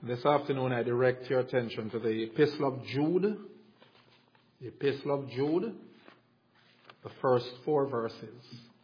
This afternoon I direct your attention to the Epistle of Jude. The Epistle of Jude, the first 4 verses.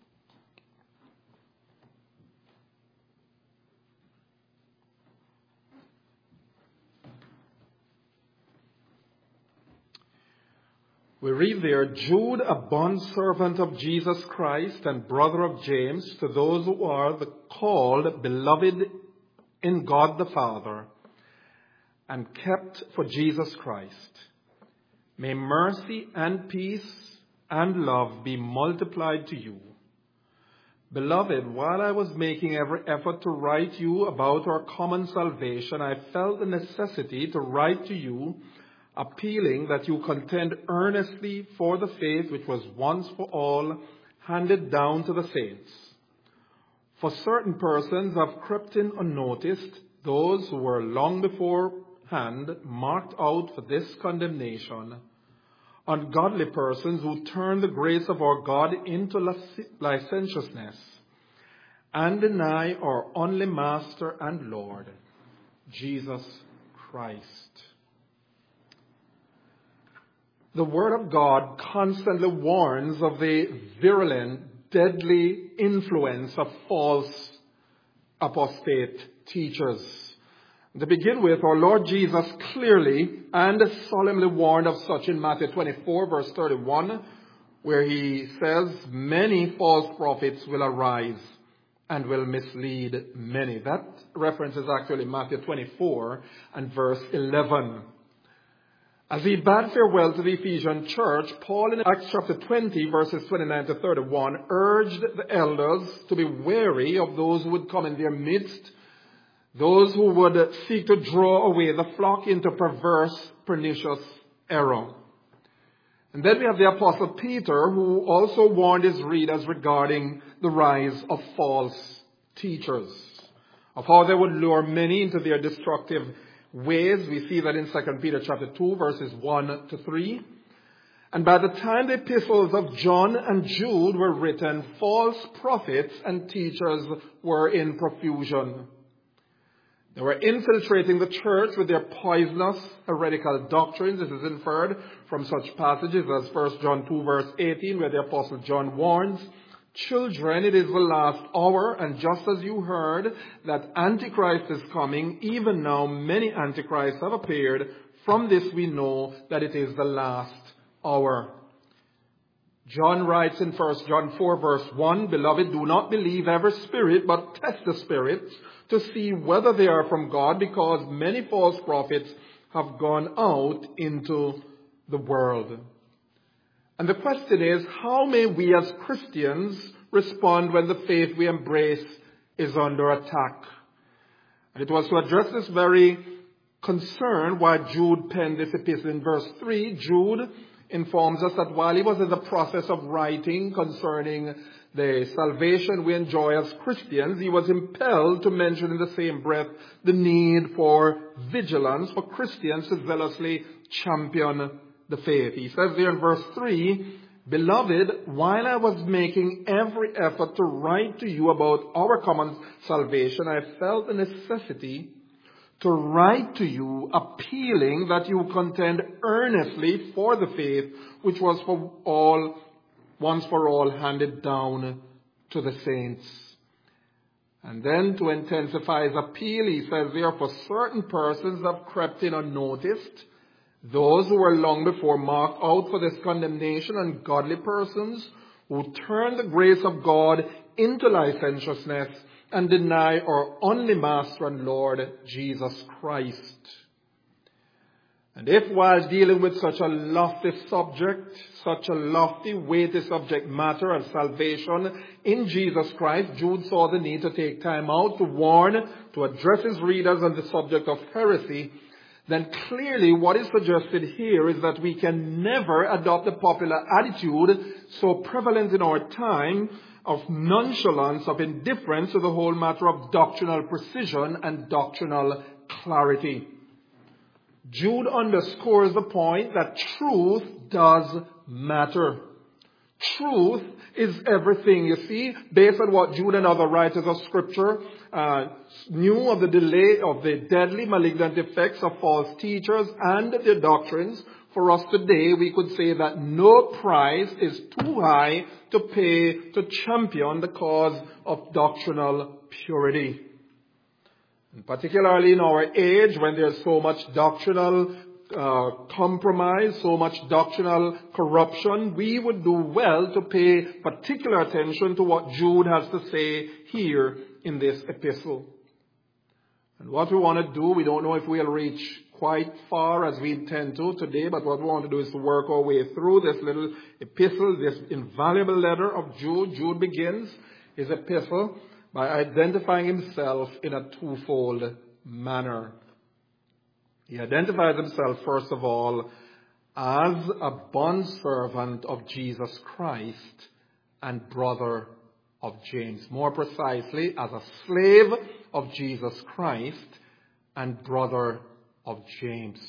We read there, Jude, a bondservant of Jesus Christ and brother of James, to those who are the called, beloved in God the Father, and kept for Jesus Christ. May mercy and peace and love be multiplied to you. Beloved, while I was making every effort to write you about our common salvation, I felt the necessity to write to you, appealing that you contend earnestly for the faith which was once for all handed down to the saints. For certain persons have crept in unnoticed, those who were long beforehand marked out for this condemnation, ungodly persons who turn the grace of our God into licentiousness and deny our only Master and Lord, Jesus Christ. The Word of God constantly warns of the virulent, deadly influence of false apostate teachers. To begin with, our Lord Jesus clearly and solemnly warned of such in Matthew 24, verse 31, where he says, many false prophets will arise and will mislead many. That reference is actually Matthew 24 and verse 11. As he bade farewell to the Ephesian church, Paul in Acts chapter 20, verses 29 to 31, urged the elders to be wary of those who would come in their midst, those who would seek to draw away the flock into perverse, pernicious error. And then we have the Apostle Peter, who also warned his readers regarding the rise of false teachers, of how they would lure many into their destructive ways. We see that in 2 Peter chapter 2, verses 1 to 3. And by the time the epistles of John and Jude were written, false prophets and teachers were in profusion. They were infiltrating the church with their poisonous, heretical doctrines. This is inferred from such passages as 1 John 2, verse 18, where the Apostle John warns, children, it is the last hour, and just as you heard that Antichrist is coming, even now many Antichrists have appeared. From this we know that it is the last hour. John writes in 1 John 4, verse 1, Beloved, do not believe every spirit, but test the spirits to see whether they are from God, because many false prophets have gone out into the world. And the question is, how may we as Christians respond when the faith we embrace is under attack? And it was to address this very concern why Jude penned this epistle. In verse 3, Jude informs us that while he was in the process of writing concerning the salvation we enjoy as Christians, he was impelled to mention in the same breath the need for vigilance for Christians to zealously champion the faith. He says there in verse 3, Beloved, while I was making every effort to write to you about our common salvation, I felt the necessity to write to you, appealing that you contend earnestly for the faith which was once for all handed down to the saints. And then to intensify his appeal, he says there, for certain persons have crept in unnoticed, those who were long before marked out for this condemnation, ungodly persons who turn the grace of God into licentiousness and deny our only Master and Lord, Jesus Christ. And if while dealing with such a lofty subject, such a lofty, weighty subject matter as salvation in Jesus Christ, Jude saw the need to take time out to warn, to address his readers on the subject of heresy, then clearly what is suggested here is that we can never adopt the popular attitude so prevalent in our time of nonchalance, of indifference to the whole matter of doctrinal precision and doctrinal clarity. Jude underscores the point that truth does matter. Truth is everything. You see, based on what Jude and other writers of Scripture knew of the delay of the deadly malignant effects of false teachers and their doctrines, for us today we could say that no price is too high to pay to champion the cause of doctrinal purity. And particularly in our age when there's so much doctrinal compromise, so much doctrinal corruption, we would do well to pay particular attention to what Jude has to say here in this epistle. And what we want to do, we don't know if we'll reach quite far as we intend to today, but what we want to do is to work our way through this little epistle, this invaluable letter of Jude. Jude begins his epistle by identifying himself in a twofold manner. He identifies himself, first of all, as a bondservant of Jesus Christ and brother of James. More precisely, as a slave of Jesus Christ and brother of James.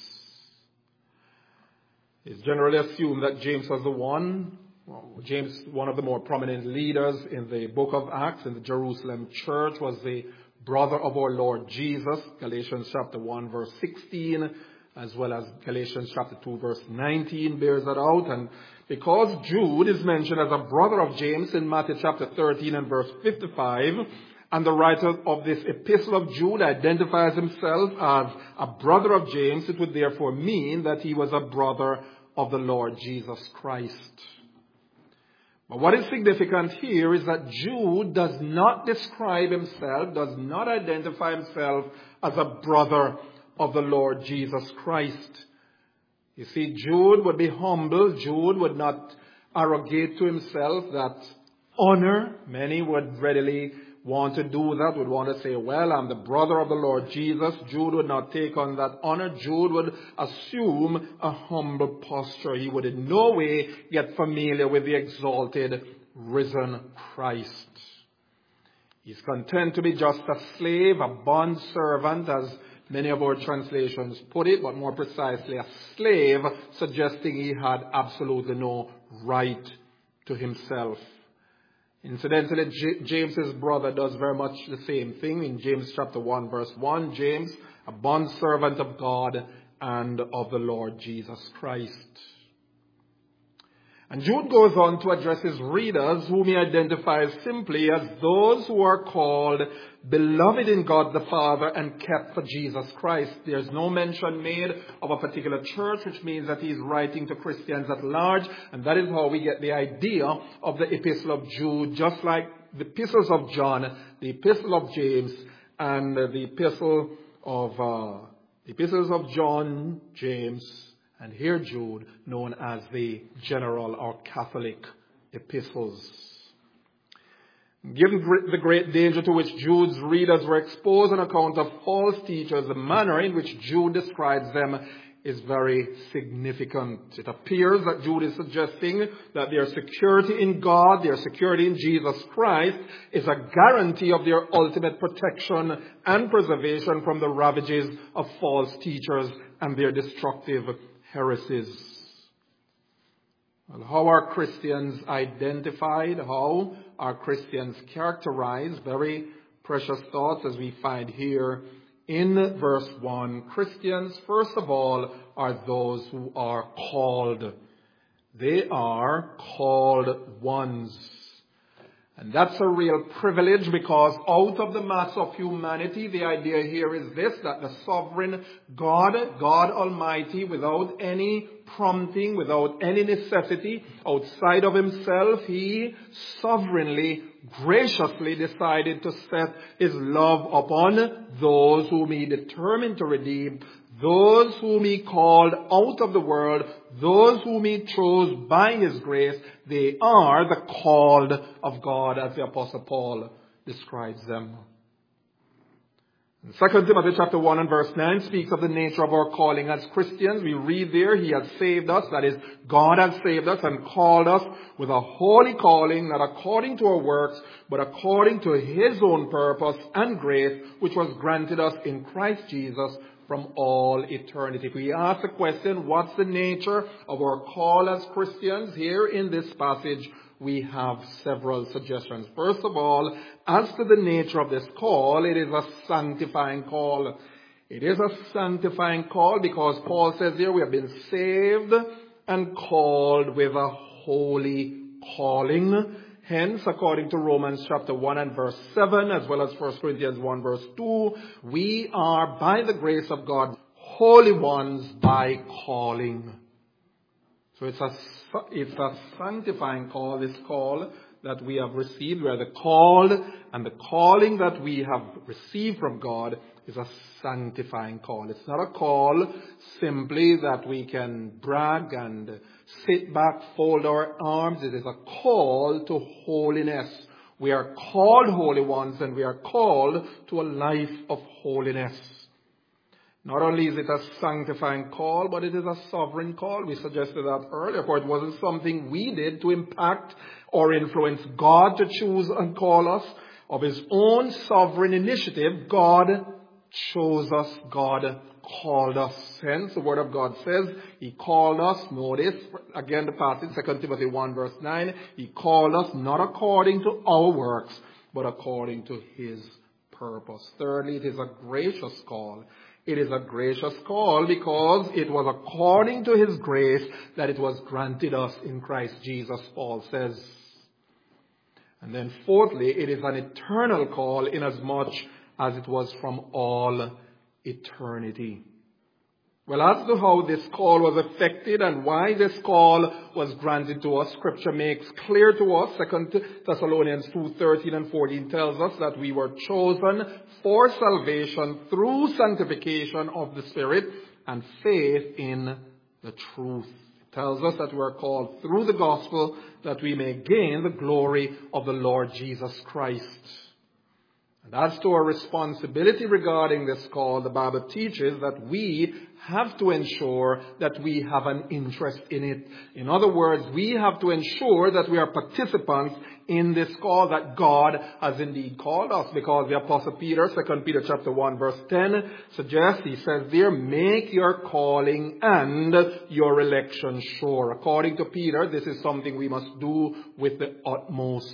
It's generally assumed that James was James, one of the more prominent leaders in the book of Acts in the Jerusalem church, was the brother of our Lord Jesus. Galatians chapter 1 verse 16 as well as Galatians chapter 2 verse 19 bears that out. And because Jude is mentioned as a brother of James in Matthew chapter 13 and verse 55, and the writer of this epistle of Jude identifies himself as a brother of James, it would therefore mean that he was a brother of the Lord Jesus Christ. But what is significant here is that Jude does not describe himself, does not identify himself as a brother of the Lord Jesus Christ. You see, Jude would be humble. Jude would not arrogate to himself that honor. Many would readily want to do that, would want to say, well, I'm the brother of the Lord Jesus. Jude would not take on that honor. Jude would assume a humble posture. He would in no way get familiar with the exalted, risen Christ. He's content to be just a slave, a bond servant, as many of our translations put it, but more precisely a slave, suggesting he had absolutely no right to himself. Incidentally, James's brother does very much the same thing in James chapter 1 verse 1. James, a bondservant of God and of the Lord Jesus Christ. And Jude goes on to address his readers, whom he identifies simply as those who are called beloved in God the Father and kept for Jesus Christ. There's no mention made of a particular church, which means that he's writing to Christians at large, and that is how we get the idea of the epistle of Jude, just like the epistles of John, the epistle of James, and the epistles of John, James, and here Jude, known as the general or Catholic epistles. Given the great danger to which Jude's readers were exposed on account of false teachers, the manner in which Jude describes them is very significant. It appears that Jude is suggesting that their security in God, their security in Jesus Christ, is a guarantee of their ultimate protection and preservation from the ravages of false teachers and their destructive heresies. Well, how are Christians identified? How are Christians characterized? Very precious thoughts as we find here in verse 1. Christians, first of all, are those who are called. They are called ones. And that's a real privilege, because out of the mass of humanity, the idea here is this, that the sovereign God, God Almighty, without any prompting, without any necessity, outside of himself, he sovereignly, graciously decided to set his love upon those whom he determined to redeem, those whom he called out of the world, those whom he chose by his grace. They are the called of God, as the Apostle Paul describes them. 2 Timothy chapter 1 and verse 9 speaks of the nature of our calling as Christians. We read there, he has saved us, that is, God has saved us and called us with a holy calling, not according to our works, but according to his own purpose and grace, which was granted us in Christ Jesus from all eternity. If we ask the question, what's the nature of our call as Christians? Here in this passage, we have several suggestions. First of all, as to the nature of this call, it is a sanctifying call. It is a sanctifying call because Paul says here we have been saved and called with a holy calling. Hence, according to Romans chapter 1 and verse 7, as well as 1 Corinthians 1 verse 2, we are, by the grace of God, holy ones by calling. So it's a sanctifying call, this call that we have received. We are the called, and the calling that we have received from God is a sanctifying call. It's not a call simply that we can brag and sit back, fold our arms. It is a call to holiness. We are called holy ones, and we are called to a life of holiness. Not only is it a sanctifying call, but it is a sovereign call. We suggested that earlier, for it wasn't something we did to impact or influence God to choose and call us. Of His own sovereign initiative, God chose us, God called us. Hence, the Word of God says, He called us, notice, again the passage, 2 Timothy 1 verse 9, He called us not according to our works, but according to His purpose. Thirdly, it is a gracious call. It is a gracious call because it was according to His grace that it was granted us in Christ Jesus, Paul says. And then fourthly, it is an eternal call inasmuch as it was from all eternity. Well, as to how this call was effected and why this call was granted to us, Scripture makes clear to us. 2 Thessalonians 2:13 and 14 tells us that we were chosen for salvation through sanctification of the Spirit and faith in the truth. It tells us that we are called through the gospel that we may gain the glory of the Lord Jesus Christ. And as to our responsibility regarding this call, the Bible teaches that we have to ensure that we have an interest in it. In other words, we have to ensure that we are participants in this call that God has indeed called us. Because the Apostle Peter, 2 Peter chapter 1 verse 10 suggests, he says there, make your calling and your election sure. According to Peter, this is something we must do with the utmost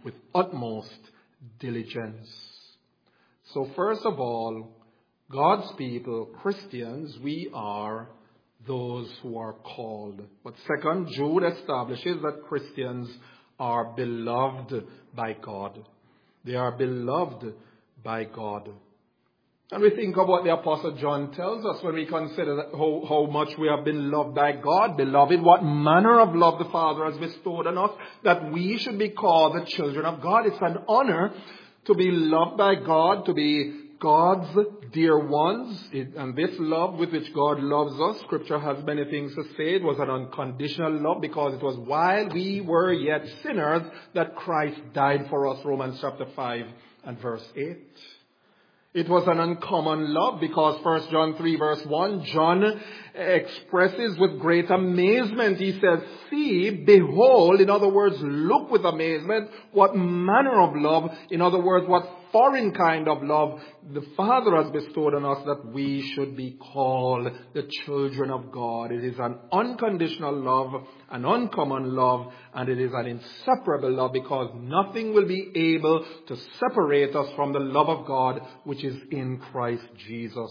diligence. So first of all, God's people, Christians, we are those who are called. But second, Jude establishes that Christians are beloved by God. They are beloved by God. And we think of what the Apostle John tells us when we consider that how much we have been loved by God. Beloved, what manner of love the Father has bestowed on us, that we should be called the children of God. It's an honor to be loved by God, to be God's dear ones. And this love with which God loves us, Scripture has many things to say. It was an unconditional love because it was while we were yet sinners that Christ died for us, Romans chapter 5 and verse 8. It was an uncommon love because 1 John 3 verse 1, John expresses with great amazement. He says, see, behold, in other words, look with amazement, what manner of love, in other words, what foreign kind of love the Father has bestowed on us that we should be called the children of God. It is an unconditional love, an uncommon love, and it is an inseparable love because nothing will be able to separate us from the love of God which is in Christ Jesus.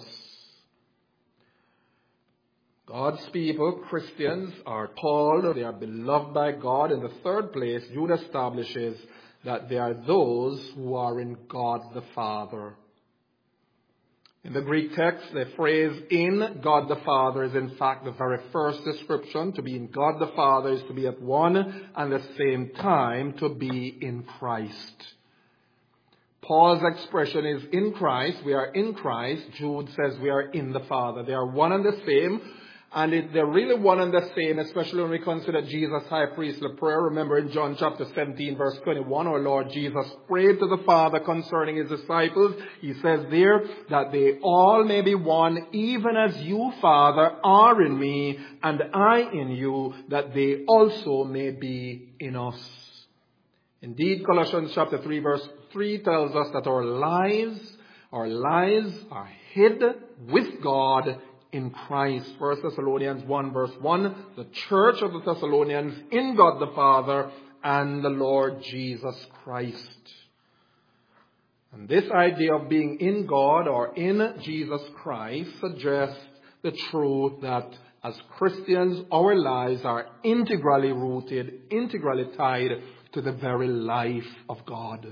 God's people, Christians, are called, they are beloved by God. In the third place, Jude establishes that they are those who are in God the Father. In the Greek text, the phrase in God the Father is in fact the very first description. To be in God the Father is to be at one and the same time to be in Christ. Paul's expression is in Christ. We are in Christ. Jude says we are in the Father. They are one and the same. And they're really one and the same, especially when we consider Jesus' high priestly prayer. Remember in John chapter 17, verse 21, our Lord Jesus prayed to the Father concerning His disciples. He says there that they all may be one, even as you, Father, are in me, and I in you, that they also may be in us. Indeed, Colossians chapter 3, verse 3 tells us that our lives are hid with God in Christ. 1 Thessalonians 1 verse 1, the church of the Thessalonians in God the Father and the Lord Jesus Christ. And this idea of being in God or in Jesus Christ suggests the truth that as Christians, our lives are integrally rooted, integrally tied to the very life of God.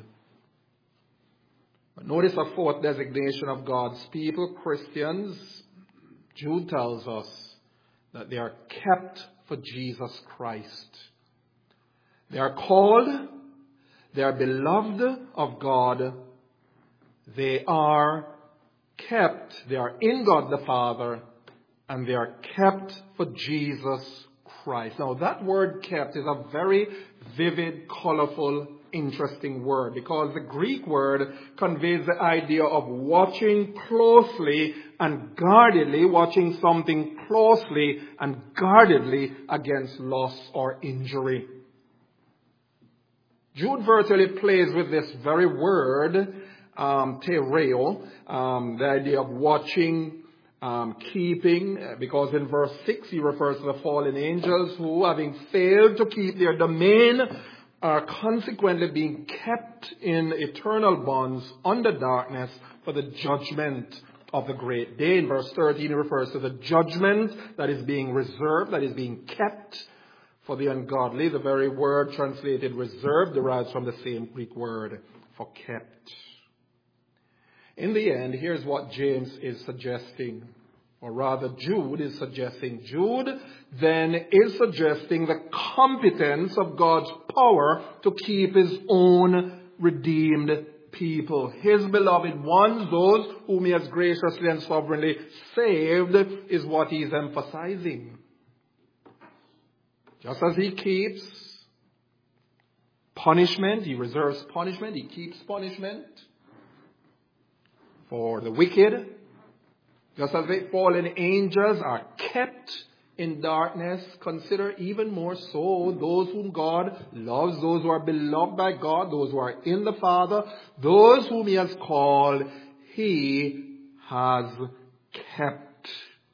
But notice a fourth designation of God's people, Christians. Jude tells us that they are kept for Jesus Christ. They are called, they are beloved of God, they are kept, they are in God the Father, and they are kept for Jesus Christ. Now that word kept is a very vivid, colorful, interesting word, because the Greek word conveys the idea of watching closely and guardedly, watching something closely and guardedly against loss or injury. Jude virtually plays with this very word, tereo, the idea of watching, keeping, because in verse 6 he refers to the fallen angels who, having failed to keep their domain, are consequently being kept in eternal bonds under darkness for the judgment of the great day. In verse 13 he refers to the judgment that is being reserved, that is being kept for the ungodly. The very word translated reserved derives from the same Greek word for kept. In the end, here's what James is suggesting, or rather Jude is suggesting. Jude then is suggesting the competence of God's power to keep his own redeemed people. His beloved ones, those whom he has graciously and sovereignly saved, is what he is emphasizing. Just as he keeps punishment, he reserves punishment, he keeps punishment for the wicked, just as the fallen angels are kept in darkness, consider even more so those whom God loves, those who are beloved by God, those who are in the Father, those whom he has called, he has kept.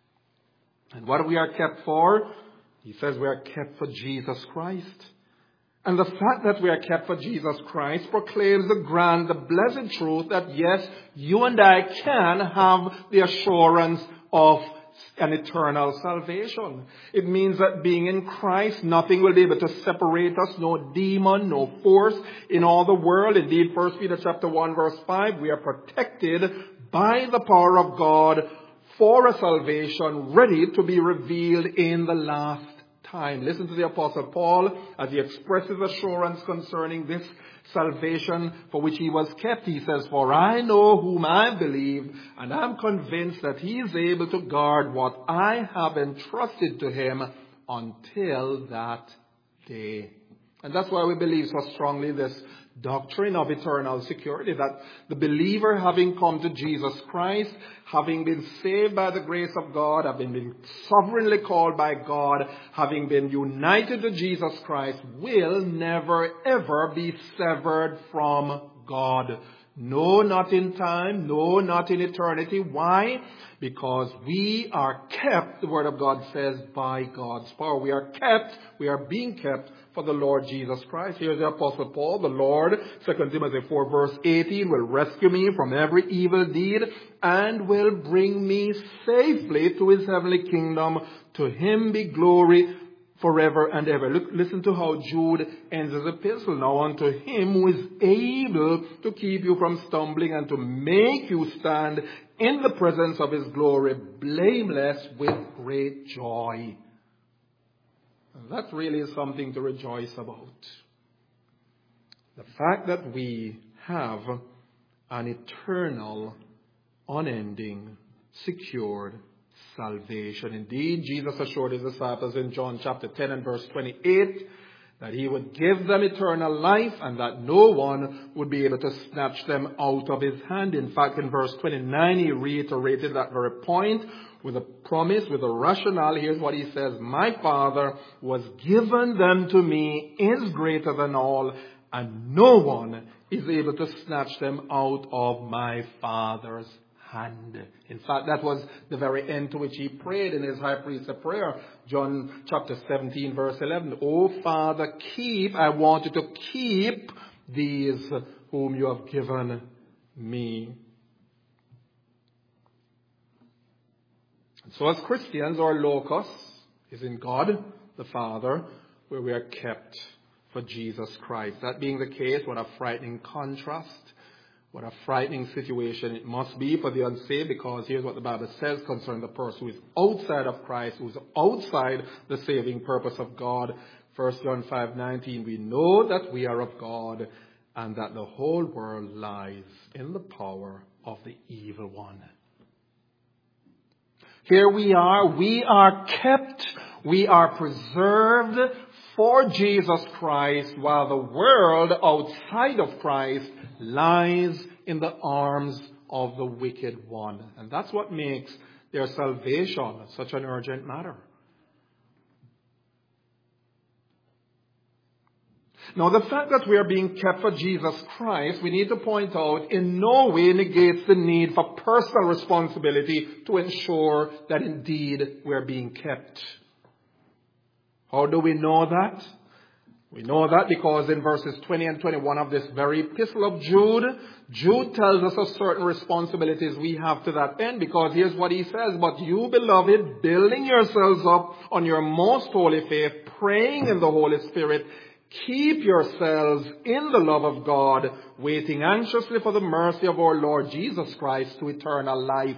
And what we are kept for? He says we are kept for Jesus Christ. And the fact that we are kept for Jesus Christ proclaims the blessed truth that yes, you and I can have the assurance of an eternal salvation. It means that being in Christ, nothing will be able to separate us, no demon, no force in all the world. Indeed, 1 Peter chapter 1 verse 5, we are protected by the power of God for a salvation ready to be revealed in the last time. Listen to the Apostle Paul as he expresses assurance concerning this salvation for which he was kept. He says, "For I know whom I believe, and I am convinced that he is able to guard what I have entrusted to him until that day." And that's why we believe so strongly this doctrine of eternal security, that the believer, having come to Jesus Christ, having been saved by the grace of God, having been sovereignly called by God, having been united to Jesus Christ, will never ever be severed from God. No, not in time. No, not in eternity. Why? Because we are kept, the Word of God says, by God's power. We are kept, we are being kept for the Lord Jesus Christ. Here's the Apostle Paul. The Lord, 2 Timothy 4 verse 18, will rescue me from every evil deed and will bring me safely to his heavenly kingdom. To him be glory forever and ever. Listen to how Jude ends his epistle. Now unto him who is able to keep you from stumbling and to make you stand in the presence of his glory, blameless with great joy. And that really is something to rejoice about. The fact that we have an eternal, unending, secured salvation. Indeed, Jesus assured his disciples in John chapter 10 and verse 28 that he would give them eternal life and that no one would be able to snatch them out of his hand. In fact, in verse 29, he reiterated that very point with a promise, with a rationale. Here's what he says: "My Father was given them to me is greater than all, and no one is able to snatch them out of my Father's hand. In fact, that was the very end to which he prayed in his high priestly prayer. John chapter 17, verse 11. Oh, Father, I want you to keep these whom you have given me. So as Christians, our locus is in God, the Father, where we are kept for Jesus Christ. That being the case, what a frightening contrast. What a frightening situation it must be for the unsaved, because here's what the Bible says concerning the person who is outside of Christ, who is outside the saving purpose of God. 1 John 5:19, we know that we are of God and that the whole world lies in the power of the evil one. Here we are kept, we are preserved for Jesus Christ, while the world outside of Christ lies in the arms of the wicked one. And that's what makes their salvation such an urgent matter. Now, the fact that we are being kept for Jesus Christ, we need to point out, in no way negates the need for personal responsibility to ensure that indeed we are being kept. How do we know that? We know that because in verses 20 and 21 of this very epistle of Jude tells us of certain responsibilities we have to that end, because here's what he says: but you, beloved, building yourselves up on your most holy faith, praying in the Holy Spirit, keep yourselves in the love of God, waiting anxiously for the mercy of our Lord Jesus Christ to eternal life.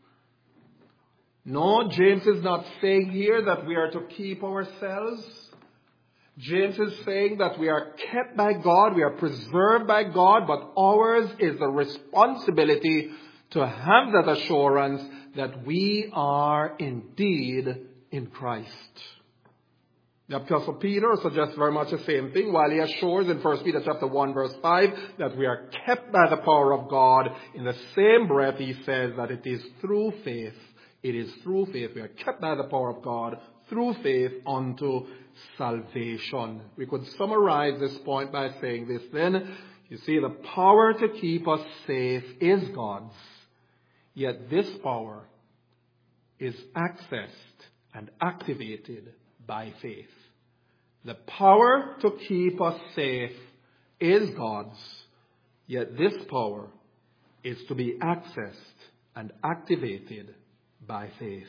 No, James is not saying here that we are to keep ourselves. James is saying that we are kept by God, we are preserved by God, but ours is the responsibility to have that assurance that we are indeed in Christ. The Apostle Peter suggests very much the same thing, while he assures in 1 Peter chapter 1 verse 5 that we are kept by the power of God. In the same breath he says that it is through faith. It is through faith. We are kept by the power of God through faith unto salvation. We could summarize this point by saying this then. You see, the power to keep us safe is God's. Yet this power is accessed and activated by faith. The power to keep us safe is God's. Yet this power is to be accessed and activated by faith.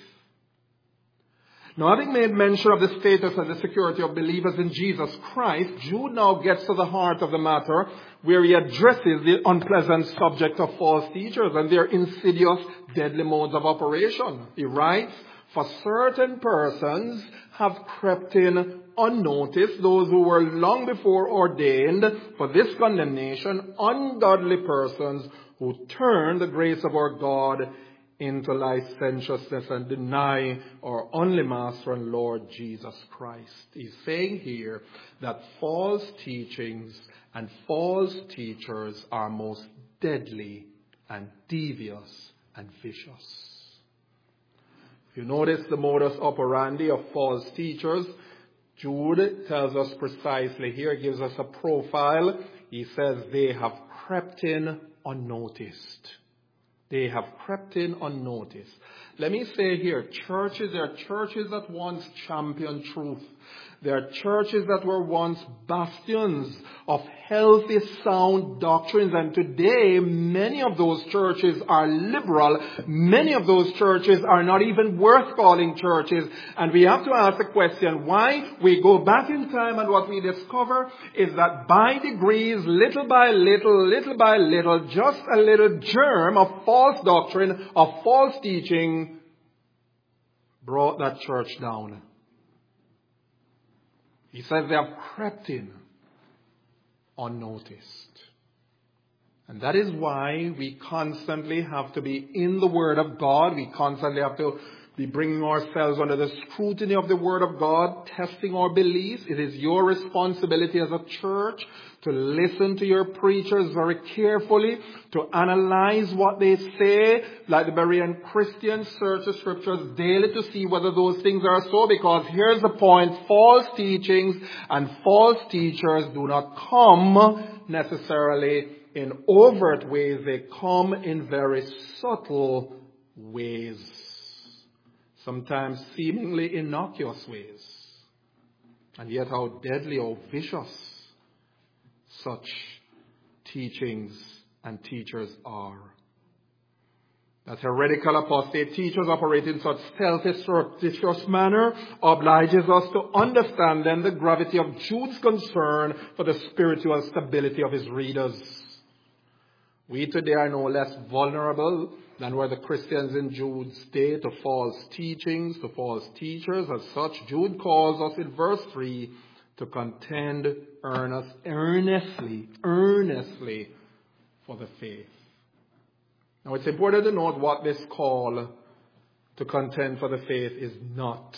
Now, having made mention of the status and the security of believers in Jesus Christ, Jude now gets to the heart of the matter, where he addresses the unpleasant subject of false teachers and their insidious, deadly modes of operation. He writes, for certain persons have crept in unnoticed, those who were long before ordained for this condemnation, ungodly persons who turn the grace of our God into licentiousness and deny our only Master and Lord Jesus Christ. He's saying here that false teachings and false teachers are most deadly and devious and vicious. If you notice the modus operandi of false teachers, Jude tells us precisely here, gives us a profile. He says they have crept in unnoticed. They have crept in unnoticed. Let me say here, there are churches that once championed truth. There are churches that were once bastions of healthy, sound doctrines. And today, many of those churches are liberal. Many of those churches are not even worth calling churches. And we have to ask the question, why? We go back in time, and what we discover is that by degrees, little by little, just a little germ of false doctrine, of false teaching, brought that church down. He says they have crept in unnoticed. And that is why we constantly have to be in the Word of God. We constantly have to be bringing ourselves under the scrutiny of the Word of God, testing our beliefs. It is your responsibility as a church to listen to your preachers very carefully, to analyze what they say, like the Berean Christians search the Scriptures daily to see whether those things are so, because here's the point, false teachings and false teachers do not come necessarily in overt ways. They come in very subtle ways, sometimes seemingly innocuous ways. And yet how deadly or vicious such teachings and teachers are. That heretical apostate teachers operate in such stealthy, surreptitious manner obliges us to understand then the gravity of Jude's concern for the spiritual stability of his readers. We today are no less vulnerable than were the Christians in Jude's day to false teachings, to false teachers. As such, Jude calls us in verse 3 to contend earnestly for the faith. Now it's important to note what this call to contend for the faith is not.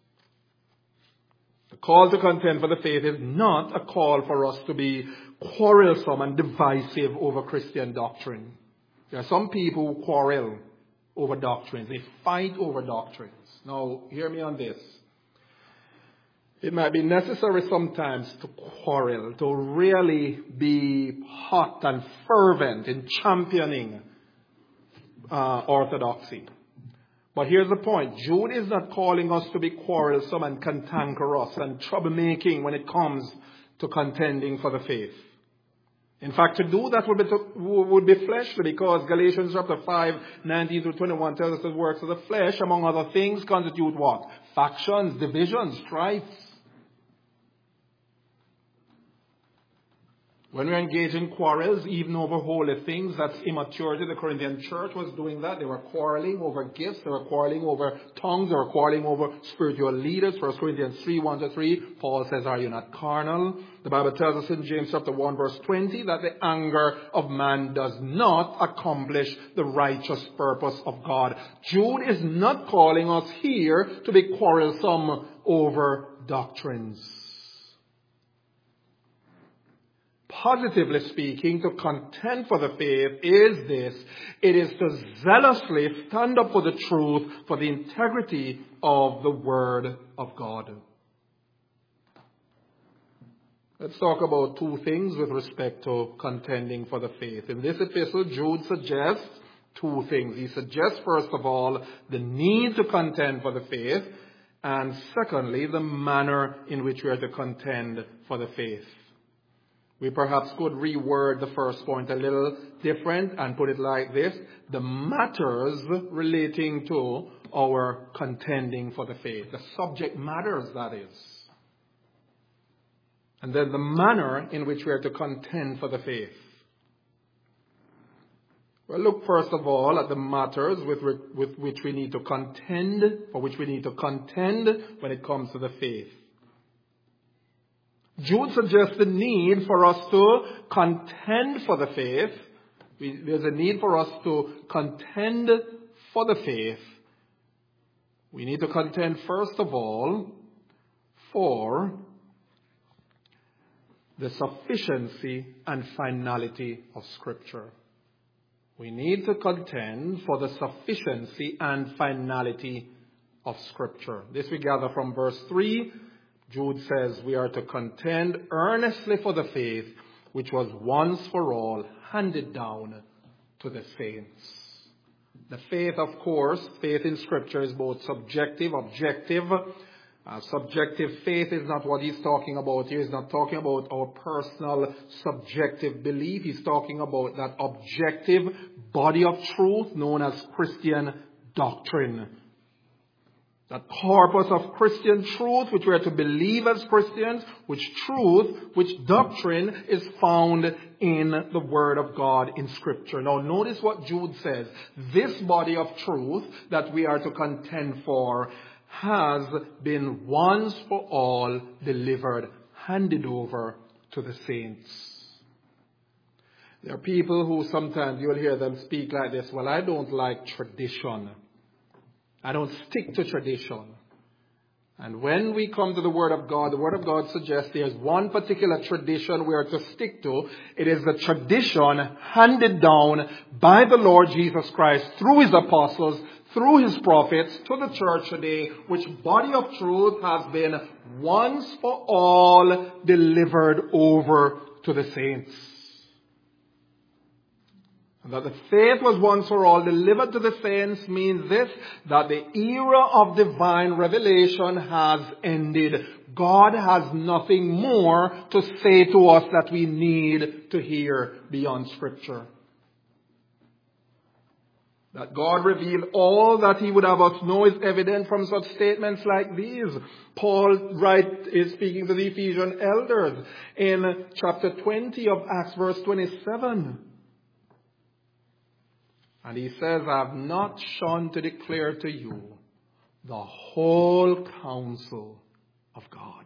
The call to contend for the faith is not a call for us to be quarrelsome and divisive over Christian doctrine. There are some people who quarrel over doctrines. They fight over doctrines. Now, hear me on this. It might be necessary sometimes to quarrel, to really be hot and fervent in championing orthodoxy. But here's the point. Jude is not calling us to be quarrelsome and cantankerous and troublemaking when it comes to contending for the faith. In fact, to do that would be fleshly, because Galatians chapter 5, 19 through 21 tells us the works of the flesh, among other things, constitute what? Factions, divisions, strifes. When we engage in quarrels, even over holy things, that's immaturity. The Corinthian church was doing that. They were quarreling over gifts. They were quarreling over tongues. They were quarreling over spiritual leaders. 1 Corinthians 3, 1-3, Paul says, are you not carnal? The Bible tells us in James chapter 1, verse 20, that the anger of man does not accomplish the righteous purpose of God. Jude is not calling us here to be quarrelsome over doctrines. Positively speaking, to contend for the faith is this. It is to zealously stand up for the truth, for the integrity of the Word of God. Let's talk about two things with respect to contending for the faith. In this epistle, Jude suggests two things. He suggests, first of all, the need to contend for the faith, and secondly, the manner in which we are to contend for the faith. We perhaps could reword the first point a little different and put it like this. The matters relating to our contending for the faith. The subject matters, that is. And then the manner in which we are to contend for the faith. Well, look first of all at the matters with which we need to contend, for which we need to contend when it comes to the faith. Jude suggests the need for us to contend for the faith. There's a need for us to contend for the faith. We need to contend, first of all, for the sufficiency and finality of Scripture. We need to contend for the sufficiency and finality of Scripture. This we gather from verse 3. Jude says we are to contend earnestly for the faith which was once for all handed down to the saints. The faith, of course, faith in Scripture is both subjective, objective. Subjective faith is not what he's talking about here. He's not talking about our personal subjective belief. He's talking about that objective body of truth known as Christian doctrine. That corpus of Christian truth which we are to believe as Christians, which doctrine is found in the Word of God in Scripture. Now notice what Jude says. This body of truth that we are to contend for has been once for all delivered, handed over to the saints. There are people who sometimes you'll hear them speak like this, well, I don't like tradition. I don't stick to tradition. And when we come to the Word of God suggests there's one particular tradition we are to stick to. It is the tradition handed down by the Lord Jesus Christ through His apostles, through His prophets to the church today, which body of truth has been once for all delivered over to the saints. And that the faith was once for all delivered to the saints means this, that the era of divine revelation has ended. God has nothing more to say to us that we need to hear beyond Scripture. That God revealed all that He would have us know is evident from such statements like these. Paul is speaking to the Ephesian elders in chapter 20 of Acts verse 27. And he says, I have not shunned to declare to you the whole counsel of God.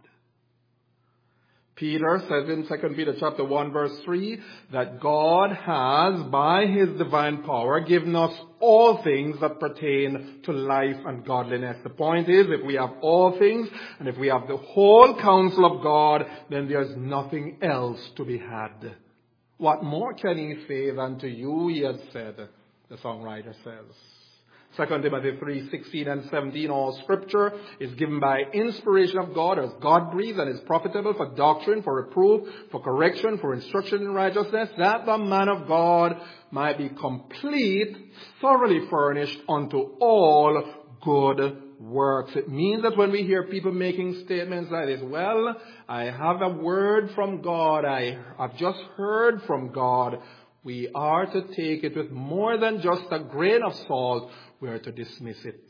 Peter says in 2 Peter chapter 1 verse 3 that God has, by His divine power, given us all things that pertain to life and godliness. The point is, if we have all things, and if we have the whole counsel of God, then there's nothing else to be had. What more can He say than to you He has said, the songwriter says. 2 Timothy 3:16 and 17, all Scripture is given by inspiration of God, as God-breathed, and is profitable for doctrine, for reproof, for correction, for instruction in righteousness, that the man of God might be complete, thoroughly furnished unto all good works. It means that when we hear people making statements like this, well, I have a word from God, I've just heard from God, we are to take it with more than just a grain of salt. We are to dismiss it.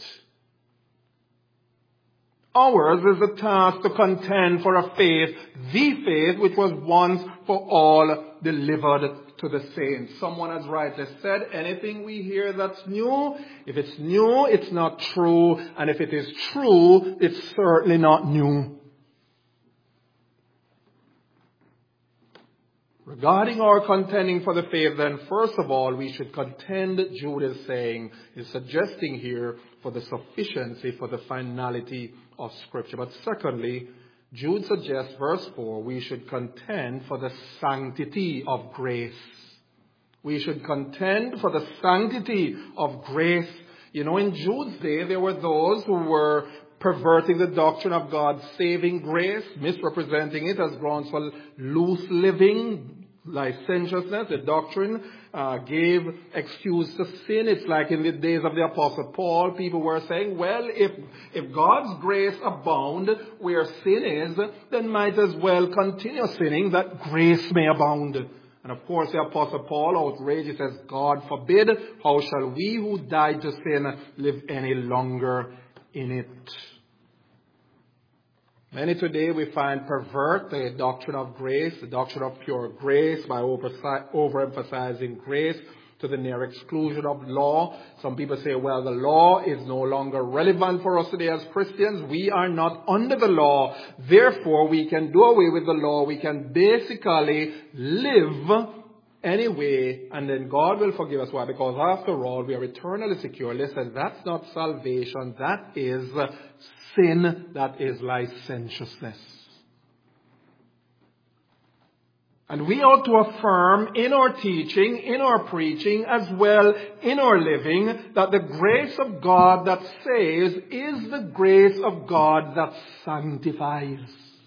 Ours is the task to contend for a faith, the faith which was once for all delivered to the saints. Someone has rightly said, anything we hear that's new, if it's new, it's not true. And if it is true, it's certainly not new. Regarding our contending for the faith, then, first of all, we should contend, Jude is suggesting here, for the sufficiency, for the finality of Scripture. But secondly, Jude suggests, verse 4, we should contend for the sanctity of grace. We should contend for the sanctity of grace. You know, in Jude's day, there were those who were perverting the doctrine of God's saving grace, misrepresenting it as grounds for loose living, licentiousness. The doctrine gave excuse to sin. It's like in the days of the Apostle Paul, people were saying, well, if God's grace abound where sin is, then might as well continue sinning that grace may abound. And of course, the Apostle Paul, outraged, says, God forbid, how shall we who died to sin live any longer in it? Many today we find pervert the doctrine of grace, the doctrine of pure grace, by overemphasizing grace to the near exclusion of law. Some people say, well, the law is no longer relevant for us today as Christians. We are not under the law. Therefore, we can do away with the law. We can basically live anyway, and then God will forgive us. Why? Because after all, we are eternally secure. Listen, that's not salvation. That is sin. That is licentiousness. And we ought to affirm in our teaching, in our preaching, as well in our living, that the grace of God that saves is the grace of God that sanctifies.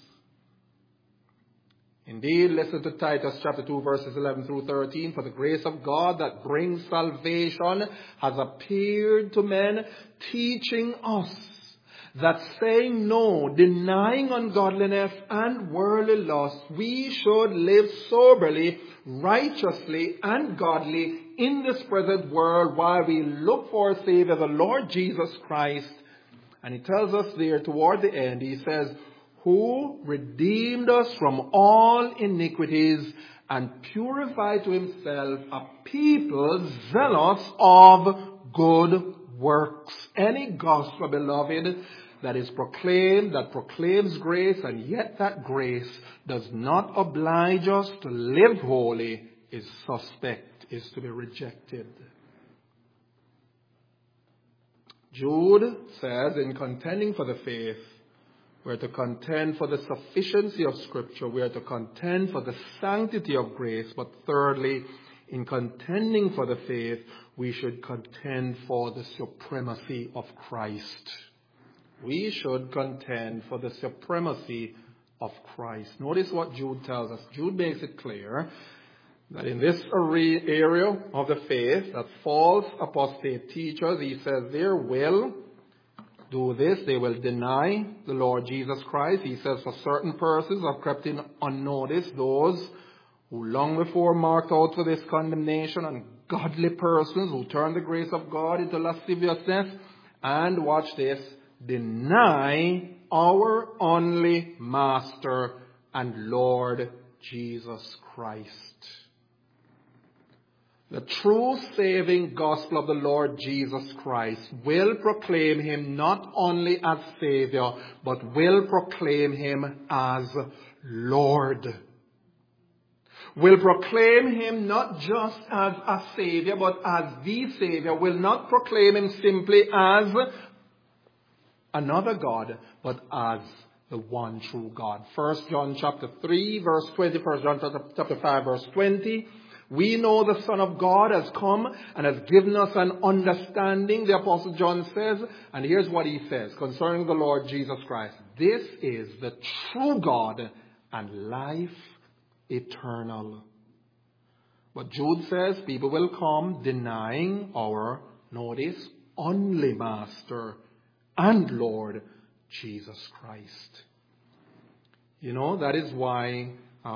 Indeed, listen to Titus chapter 2 verses 11 through 13. For the grace of God that brings salvation has appeared to men, teaching us that saying no, denying ungodliness and worldly lust, we should live soberly, righteously, and godly in this present world while we look for our Savior, the Lord Jesus Christ. And he tells us there toward the end, he says, who redeemed us from all iniquities and purified to himself a people zealous of good works. Any gospel, beloved, that is proclaimed, that proclaims grace, and yet that grace does not oblige us to live holy, is suspect, is to be rejected. Jude says, in contending for the faith, we are to contend for the sufficiency of Scripture. We are to contend for the sanctity of grace. But thirdly, in contending for the faith, we should contend for the supremacy of Christ. We should contend for the supremacy of Christ. Notice what Jude tells us. Jude makes it clear that in this area of the faith, that false apostate teachers, he says, they will do this. They will deny the Lord Jesus Christ. He says for certain persons have crept in unnoticed, those who long before marked out for this condemnation, and godly persons who turn the grace of God into lasciviousness, and watch this, deny our only Master and Lord Jesus Christ. The true saving gospel of the Lord Jesus Christ will proclaim him not only as Savior, but will proclaim him as Lord. Will proclaim him not just as a Savior, but as the Savior. Will not proclaim him simply as another God, but as the one true God. 1 John chapter 3 verse 20, 1 John chapter 5 verse 20. We know the Son of God has come and has given us an understanding, the Apostle John says, and here's what he says concerning the Lord Jesus Christ. This is the true God and life eternal. But Jude says people will come denying our, notice, only Master and Lord Jesus Christ. You know, that is why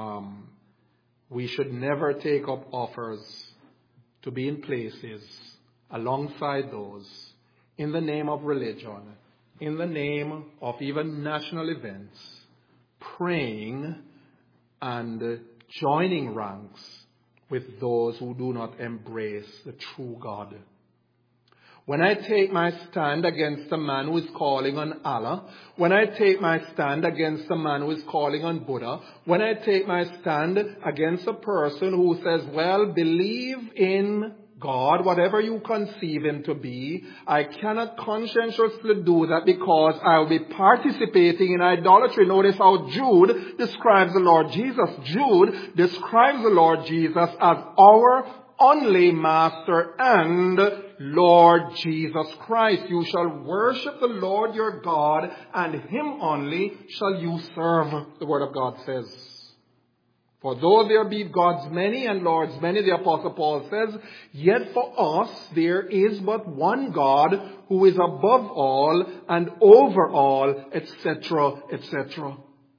we should never take up offers to be in places alongside those in the name of religion, in the name of even national events, praying and joining ranks with those who do not embrace the true God. When I take my stand against a man who is calling on Allah, when I take my stand against a man who is calling on Buddha, when I take my stand against a person who says, well, believe in God, whatever you conceive him to be, I cannot conscientiously do that because I will be participating in idolatry. Notice how Jude describes the Lord Jesus. Jude describes the Lord Jesus as our only Master and Lord Jesus Christ. You shall worship the Lord your God, and him only shall you serve, the word of God says. For though there be gods many and lords many, the Apostle Paul says, yet for us there is but one God who is above all and over all, etc., etc.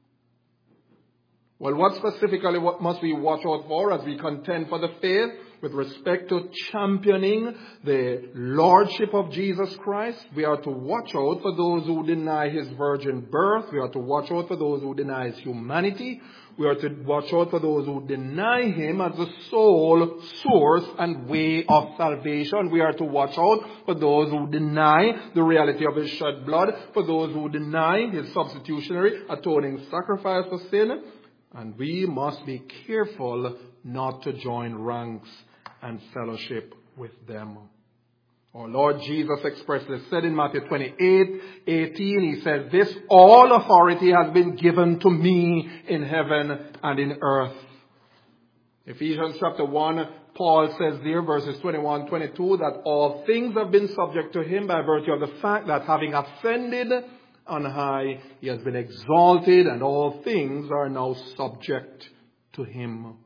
Well, what specifically what must we watch out for as we contend for the faith with respect to championing the lordship of Jesus Christ? We are to watch out for those who deny his virgin birth. We are to watch out for those who deny his humanity. We are to watch out for those who deny him as the sole source and way of salvation. We are to watch out for those who deny the reality of his shed blood, for those who deny his substitutionary atoning sacrifice for sin. And we must be careful not to join ranks and fellowship with them. Our Lord Jesus expressly said in Matthew 28:18, he said, this all authority has been given to me in heaven and in earth. Ephesians chapter 1, Paul says there, verses 21, 22, that all things have been subject to him by virtue of the fact that having ascended on high, he has been exalted, and all things are now subject to him.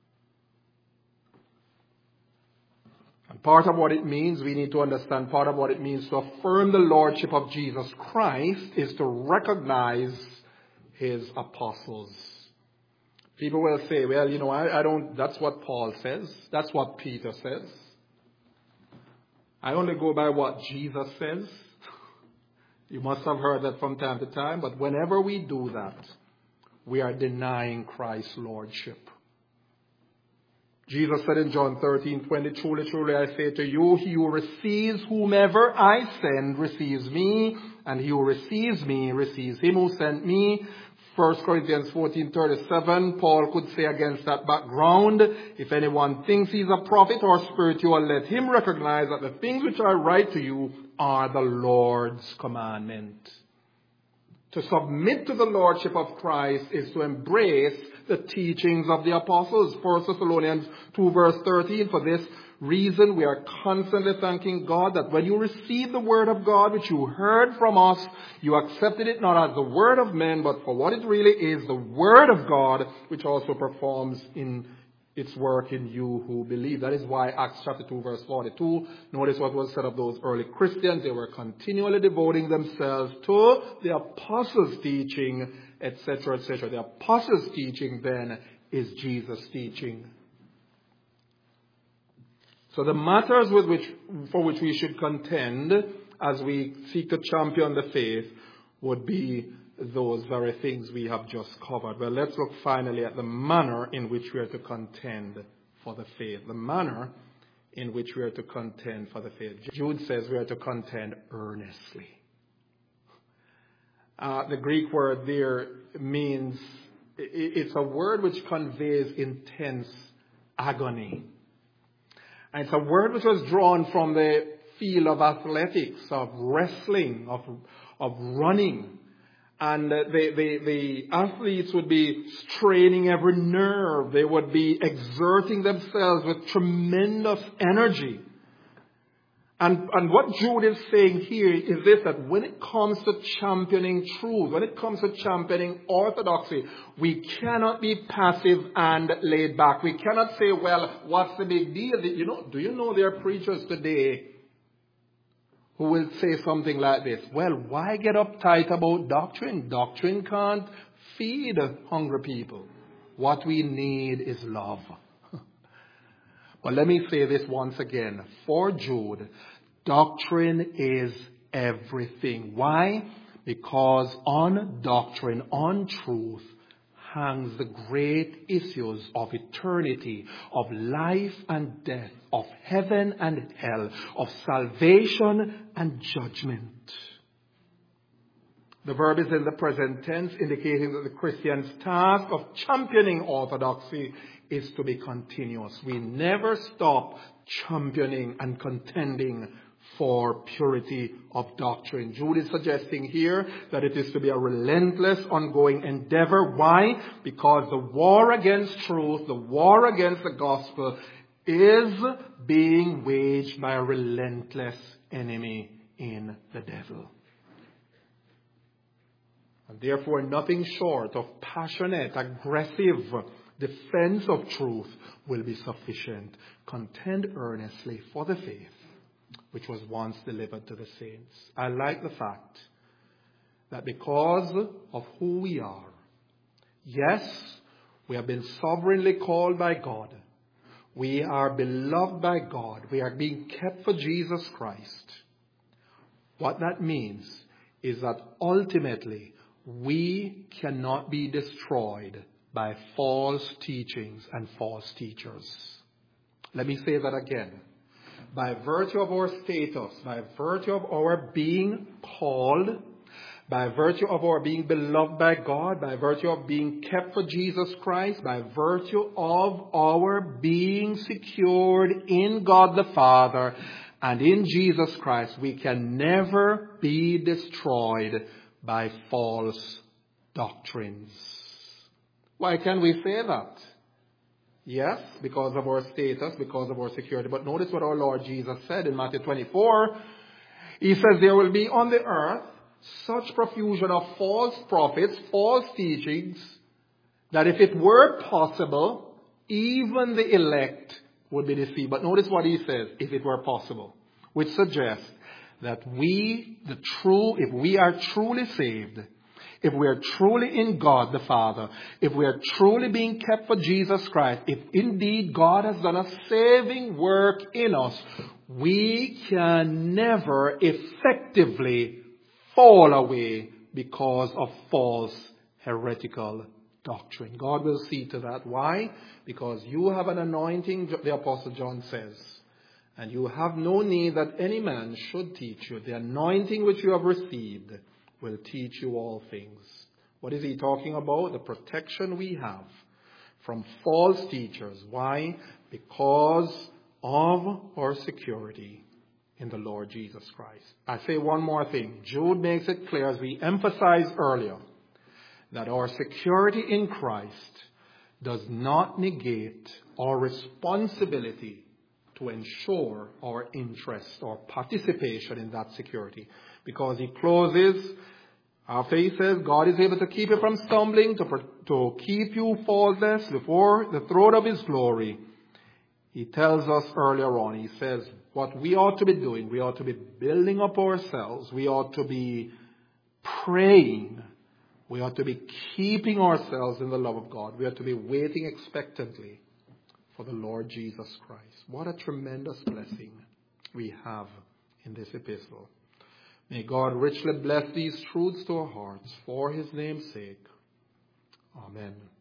And part of what it means, we need to understand, part of what it means to affirm the lordship of Jesus Christ is to recognize his apostles. People will say, well, you know, I don't, that's what Paul says. That's what Peter says. I only go by what Jesus says. You must have heard that from time to time, but whenever we do that, we are denying Christ's lordship. Jesus said in John 13:20, truly, truly, I say to you, he who receives whomever I send receives me, and he who receives me receives him who sent me. 1 Corinthians 14:37, Paul could say against that background, if anyone thinks he's a prophet or spiritual, let him recognize that the things which I write to you are the Lord's commandment. To submit to the lordship of Christ is to embrace the teachings of the apostles. 1 Thessalonians 2 verse 13, for this reason we are constantly thanking God that when you received the word of God which you heard from us, you accepted it not as the word of men, but for what it really is, the word of God, which also performs in its work in you who believe. That is why Acts chapter 2 verse 42, notice what was said of those early Christians. They were continually devoting themselves to the apostles' teaching, etc., etc. The apostles' teaching then is Jesus' teaching. So the matters for which we should contend as we seek to champion the faith would be those very things we have just covered. Well, let's look finally at the manner in which we are to contend for the faith. The manner in which we are to contend for the faith. Jude says we are to contend earnestly. The Greek word there means, it's a word which conveys intense agony. And it's a word which was drawn from the field of athletics, of wrestling, of running. And the athletes would be straining every nerve. They would be exerting themselves with tremendous energy. And what Jude is saying here is this, that when it comes to championing truth, when it comes to championing orthodoxy, we cannot be passive and laid back. We cannot say, well, what's the big deal? Do you know there are preachers today who will say something like this? Well, why get uptight about doctrine? Doctrine can't feed hungry people. What we need is love. But let me say this once again. For Jude, doctrine is everything. Why? Because on doctrine, on truth, hangs the great issues of eternity, of life and death, of heaven and hell, of salvation and judgment. The verb is in the present tense, indicating that the Christian's task of championing orthodoxy is to be continuous. We never stop championing and contending for purity of doctrine. Jude is suggesting here that it is to be a relentless, ongoing endeavor. Why? Because the war against truth, the war against the gospel, is being waged by a relentless enemy in the devil. And therefore, nothing short of passionate, aggressive defense of truth will be sufficient. Contend earnestly for the faith which was once delivered to the saints. I like the fact that because of who we are, yes, we have been sovereignly called by God. We are beloved by God. We are being kept for Jesus Christ. What that means is that ultimately we cannot be destroyed by false teachings and false teachers. Let me say that again. By virtue of our status, by virtue of our being called, by virtue of our being beloved by God, by virtue of being kept for Jesus Christ, by virtue of our being secured in God the Father and in Jesus Christ, we can never be destroyed by false doctrines. Why can we say that? Yes, because of our status, because of our security. But notice what our Lord Jesus said in Matthew 24. He says there will be on the earth such profusion of false prophets, false teachings, that if it were possible, even the elect would be deceived. But notice what he says, if it were possible, which suggests that if we are truly saved, if we are truly in God the Father, if we are truly being kept for Jesus Christ, if indeed God has done a saving work in us, we can never effectively fall away because of false heretical doctrine. God will see to that. Why? Because you have an anointing, the Apostle John says, and you have no need that any man should teach you. The anointing which you have received will teach you all things. What is he talking about? The protection we have from false teachers. Why? Because of our security in the Lord Jesus Christ. I say one more thing. Jude makes it clear, as we emphasized earlier, that our security in Christ does not negate our responsibility to ensure our interest or participation in that security. Because he closes After he says God is able to keep you from stumbling, to keep you faultless before the throne of his glory, he tells us earlier on, he says what we ought to be doing, we ought to be building up ourselves, we ought to be praying, we ought to be keeping ourselves in the love of God, we ought to be waiting expectantly for the Lord Jesus Christ. What a tremendous blessing we have in this epistle. May God richly bless these truths to our hearts for his name's sake. Amen.